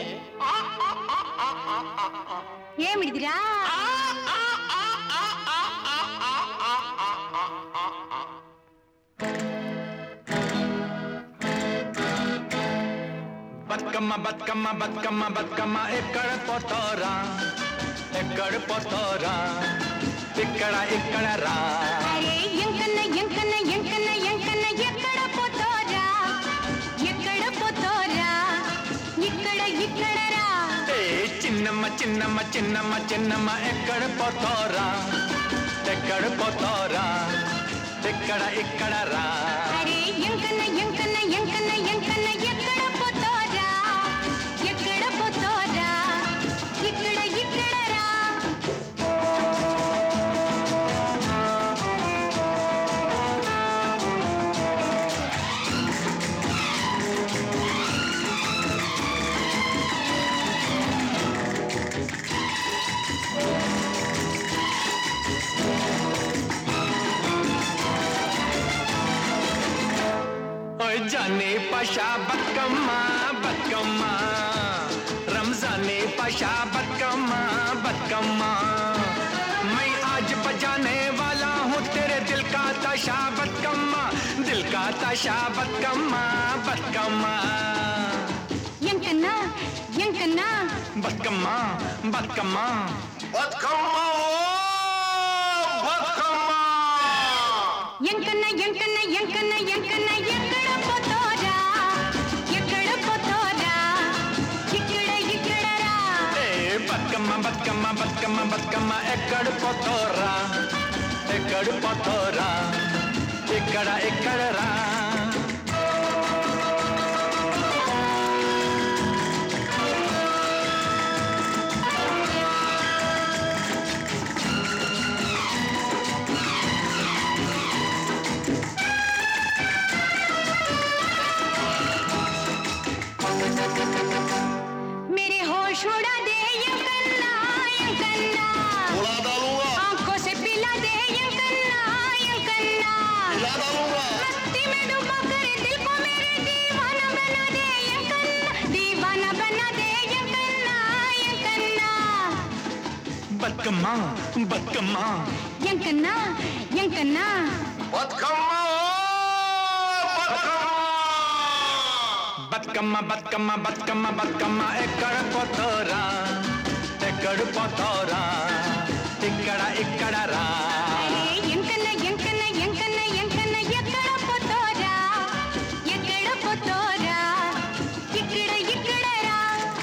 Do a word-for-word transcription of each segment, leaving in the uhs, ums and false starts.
ఏమిడిదిరా? బతుకమ్మ బతుకమ్మ బతుకమ్మ బతుకమ్మ ఎక్కడ పోతారా, ఎక్కడ పోతారా, ఇక్కడ ఇక్కడ రా. అరే ఎంకన్న ఎంకన్న ఎంకన్న ఎంకన్న ఎక్కడ పోతారా, ఎక్కడ పోతారా, ఇక్కడ ఇక్కడ రా. ఏ చిన్నమ్మ చిన్నమ్మ చిన్నమ్మ చిన్నమ్మ ఎక్కడ పోతారా, ఎక్కడ పోతారా, ఇక్కడ ఇక్కడ రా. అరే ఎంకన్న ఎంకన్న ఎంకన్న ఎంకన్న ఎక్కడ పోతారా, ఎక్కడ పోతారా, ఇక్కడ ఇక్కడ రా. जाने पाशा बतकम्मा बतकम्मा, रमजाने पाशा बतकम्मा बतकम्मा, मैं आज बजाने वाला हूँ तेरे दिल का ताशा बतकम्मा, दिल का ताशा बतकम्मा बतकम्मा. ఎంకన్నా ఎంకన్నా बतकम्मा बतकम्मा బతుకమ్మ బతుకమ్మ ఎంకన్న ఎంకన్న ఎంకన్న ఎంకన్న ఎక్కడ పోతారా, ఎక్కడ పోతారా, ఇక్కడ ఇక్కడ రా. ఏ బతుకమ్మ బతుకమ్మ బతుకమ్మ బతుకమ్మ ఎక్కడ పోతారా, ఎక్కడ పోతారా, ఇక్కడ ఇక్కడ రా. मेरे होश उड़ा दे यंकन्ना यंकन्ना, ఉలా దాలుగా आंखों से पिला दे यंकन्ना यंकन्ना, ఇలా దాలుగా मस्ती में डूबा कर दिल को मेरे दीवाना बना दे यंकन्ना, दीवाना बना दे यंकन्ना यंकन्ना. బతుకమ్మ బతుకమ్మ यंकन्ना यंकन्ना బతుకమ్మ బతుకమ్మ బతుకమ్మ బతుకమ్మ బతుకమ్మ బతుకమ్మ ఎక్కడ పోతారా, ఎక్కడ పోతారా, ఇక్కడ ఇక్కడ రా. అరే ఎంకన్న ఎంకన్న ఎంకన్న ఎంకన్న ఎక్కడ పోతారా, ఎక్కడ పోతారా, ఇక్కడ ఇక్కడ రా.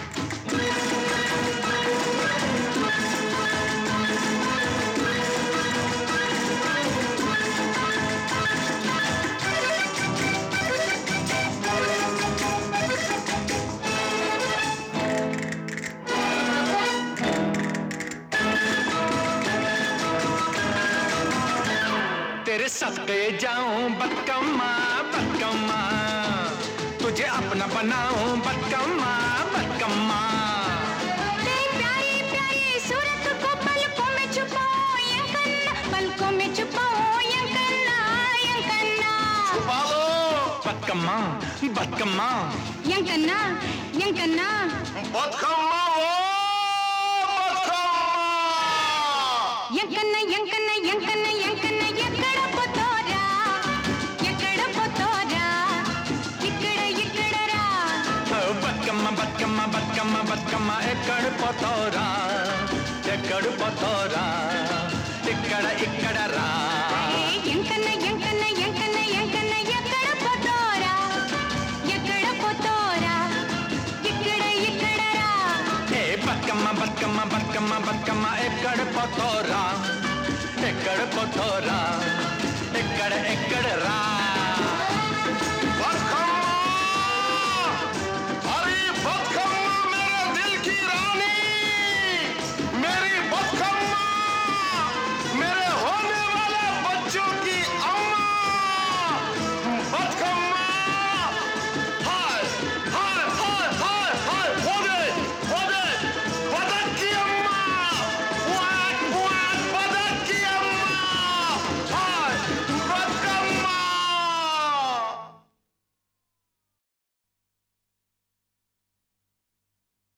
तेरे सदके जाऊं बतकम्मा बतकम्मा, तुझे अपना बनाऊं बतकम्मा बतकम्मा. तेरी प्यारी प्यारी सूरत को पलकों में छुपाओ यंकन्ना, पलकों में छुपाओ यंकन्ना यंकन्ना. బాలు బతుకమ్మ బతుకమ్మ यंकन्ना यंकन्ना బతుకమ్మ బతుకమ్మ ఎంకన్న ఎంకన్న ఎంకన్న ఎంకన్న ఎక్కడ పోతారా, ఎక్కడ పోతారా, ఇక్కడ ఇక్కడ రా. బతుకమ్మ బతుకమ్మ బతుకమ్మ బతుకమ్మ ఎక్కడ పోతారా, ఎక్కడ పోతారా, ఇక్కడ ఇక్కడ రా. అరే ఎంకన్న ఎంకన్న ఎంకన్న ఎంకన్న ఎక్కడ పోతారా, ఎక్కడ పోతారా, ఇక్కడ ఇక్కడ రా. ఏ బతుకమ్మ బతుకమ్మ బతుకమ్మ బతుకమ్మ ఎక్కడ పోతారా, ఎక్కడ పోతారా, ఎక్కడ ఎక్కడ రా.